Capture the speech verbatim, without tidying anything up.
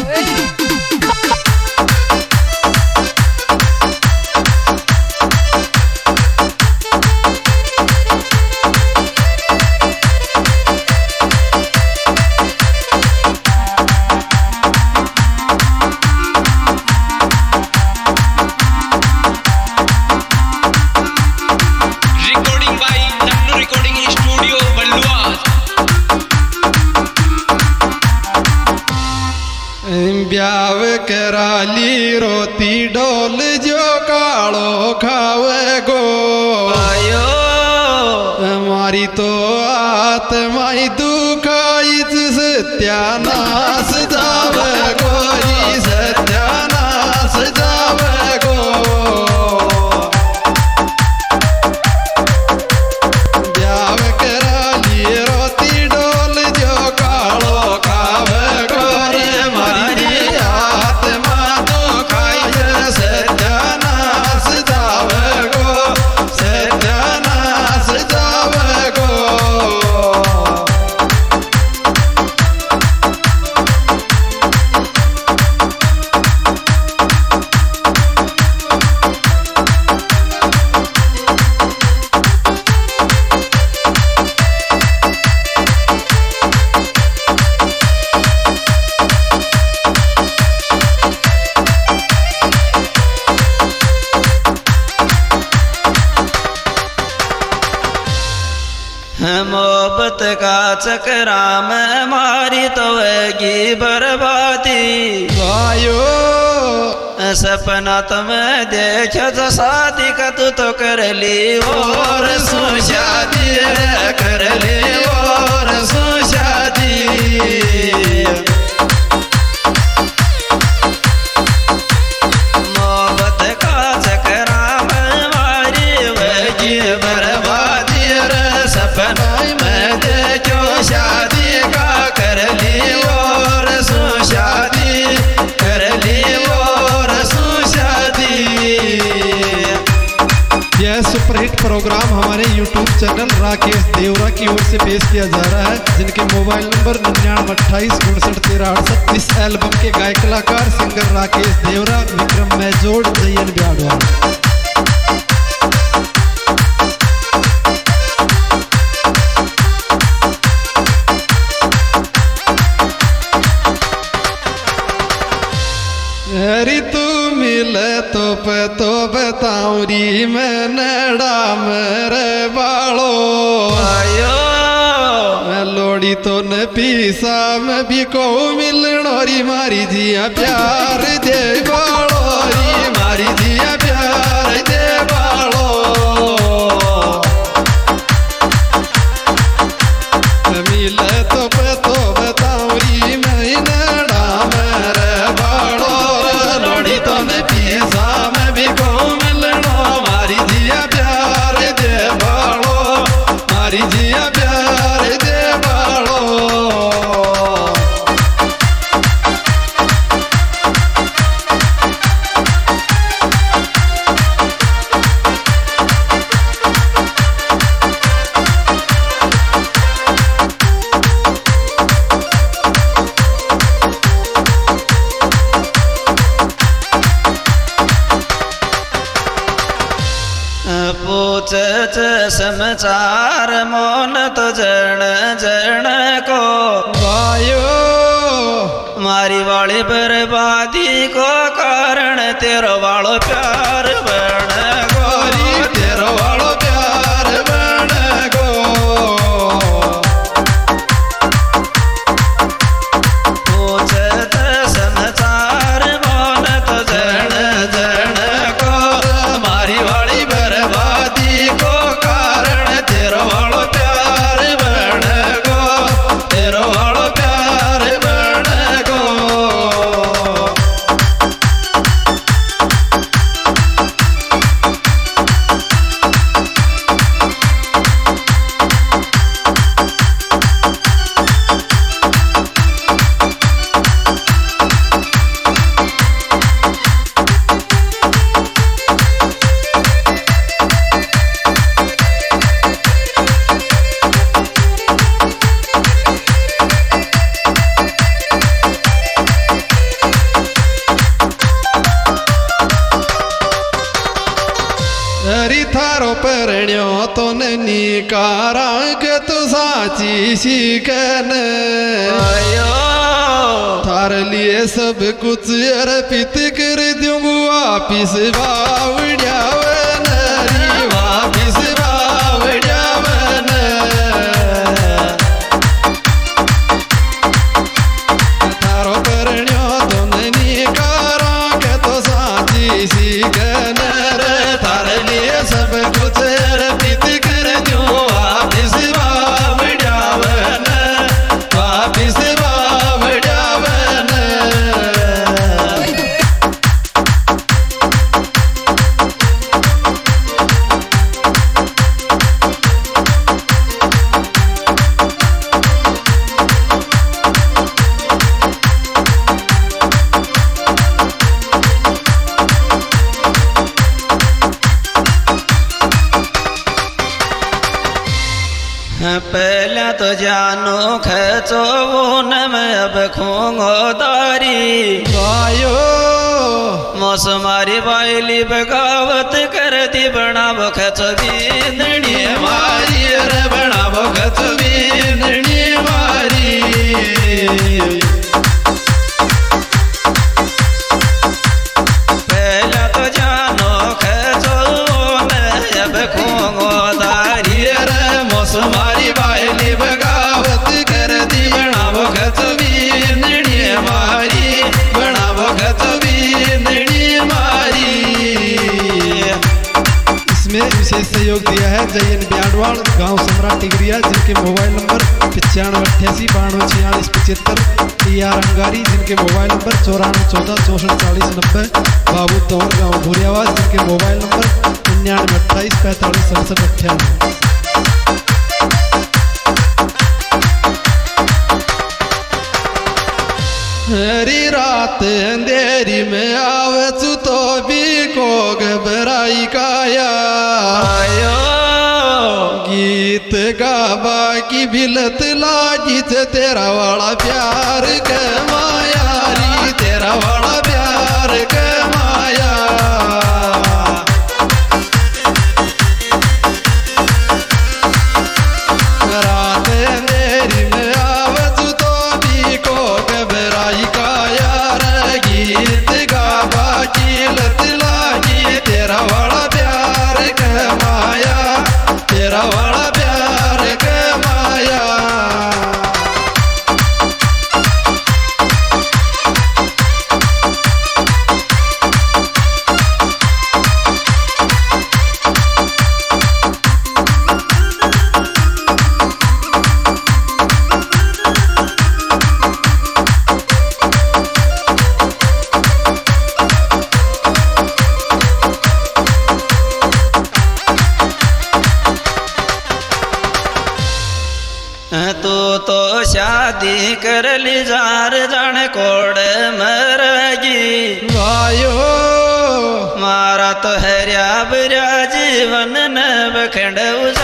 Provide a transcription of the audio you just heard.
ब्याव कराली रोती डोल जो कालो खावे गो आयो हमारी तो आत्माई दुखाई सत्यानाश जावे गोरी सत्यानाश जावे गो ब्याव कराली रोती डोल जो कालो खावे गोरी हमारी आत्मा दुखाई सत्यानाश जावे गो सत्यानाश जावे गो। मोहब्बत का चक्रा में मारी तो वेगी बर्बादी आयो सपना तुम्हें देखो तो शादी का तू तो कर ली और सो शादी कर ली और सो शादी मोहब्बत का चक्रा में मारी वेगी बर्बादी सपना में देखो शादी का कर ली और सो शादी कर ली और सो शादी। यह सुपरहिट प्रोग्राम हमारे यूट्यूब चैनल राकेश देवरा की ओर से पेश किया जा रहा है, जिनके मोबाइल नंबर निन्यानवे अट्ठाईस उनसठ तेरह अड़सठ। इस एल्बम के गायक कलाकार सिंगर राकेश देवरा, विक्रम मैजोड़, जयन ब्याडवाल। हरी तू मिले तो पे तो बताऊं री मैं नड़ा मेरे बालो आयो लोड़ी तो न पीसा में भी को मिलनो री मारी जिया प्यार दे बालो री मारी जिया प्यार दे बालो मिले तो पे तो बताऊं री मैं नड़ा मेरे बालो लोड़ी तो न पीसा में भी को मिलनो मारी जिया प्यार दे बालो मारी जिया प्यार दे बालो। पूछ समाचार मोन तो जन जन को वायो मारी वाली बर्बादी को कारण तेरो वालो प्यार बन गोरी तेरो वालो प्यार बन गो पूछ समाचार मोन तो जन जन को मारी वाली बर्बादी को कारण तेरो वालो प्यार बन गो तेरो वालो प्यार बन गो। परण्यो तो निकारा के तू साची शिकन थार लिए सब कुछ अर्पित कर दूंगा वापिस बावड़ियावन री वापिस बावड़ियावन थारो परण्यो तो निकारा के तो साची शिकन थार लिए सब कुछ अर्पित कर दूं वापिस बावड़ियावन वापिस बावड़ियावन। पहले तो जानो खचो न मैं अब खूंगो दारी वायो मौसमारी बाइली बगावत करती बनाबो खचो बींदड़ी मारी रे बनाबो खचो बींदड़ी मारी पहले तो जानो खचो न अब खूंगो दारी रे मौसमारी बाइली बगावत करती बनाबो खचो बींदड़ी मारी बनाबो खचो बींदड़ी मारी। इसमें विशेष सहयोग दिया है जयन ब्याडवाल गांव सम्राट टिगरिया जिनके मोबाइल नंबर पचानवे अट्ठासी बानवे छियालीस पचहत्तर टी आर अंगारी जिनके मोबाइल नंबर चौरानवे चौदह चौसठ चालीस नब्बे बाबू तंवर गाँव भूरियावास जिनके मोबाइल नंबर निन्यानवे अट्ठाईस पैंतालीस सड़सठ अट्ठानवे। हरी रात अंधेरी में आवे तो भी को घबराई काया गीत गावा की बिलत लागी थे तेरा वाला प्यार के मायारी तेरा वाला प्यार के माया। रात अंधेरी में आवे तो भी को घबराई काया गीत गावा की लत लागी तेरा वाला प्यार के माया तेरा वाला प्यार के माया। तू तो शादी कर ली जार जाने कोड़ मरगी वायो मारा तो हरिया बरिया जीवन न बखंड